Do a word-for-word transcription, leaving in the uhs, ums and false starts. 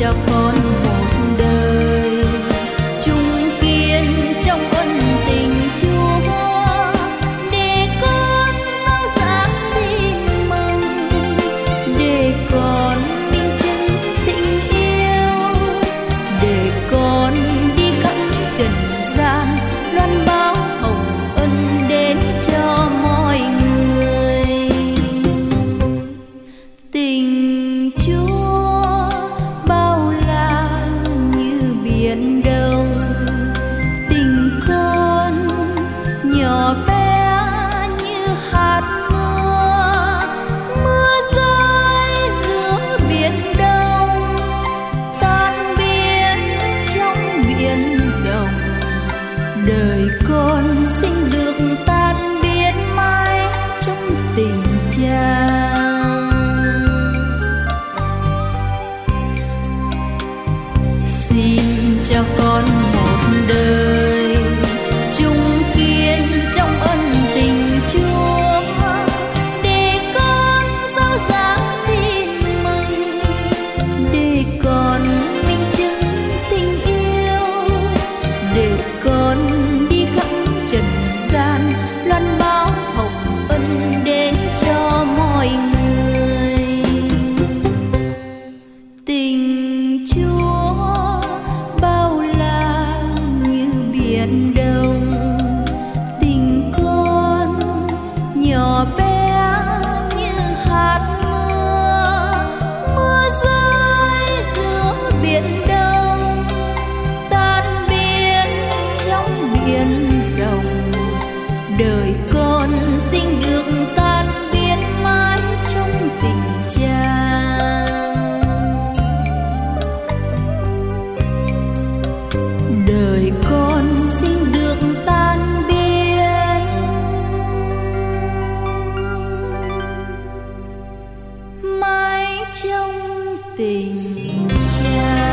cho con một đời chung kiên trong ân tình Chúa, để con rao giảng tin mừng, để con minh chứng tình yêu, để con đi khắp trần gian loan báo hồng ân đến cho mọi người. Tình Chúa bao la như biển đông, tình con nhỏ bé như hạt mưa, mưa rơi giữa biển đông, tan biến trong biển rộng. Đời con xin được tan biến mãi trong tình cha. Xin cho con một đời chung kiên trong ân tình Chúa, để con rao giảng tin mừng, để con minh chứng tình yêu, để con đi khắp trần gian loan báo hồng ân đến cho mọi người. Tình Chúa bao la như biển đông, tình con nhỏ bé như hạt mưa, mưa rơi giữa biển đông, tan biến trong biển rộng. Đời con xin được tan biến mãi trong tình cha. Đời con xin được tan biến mãi trong tình cha.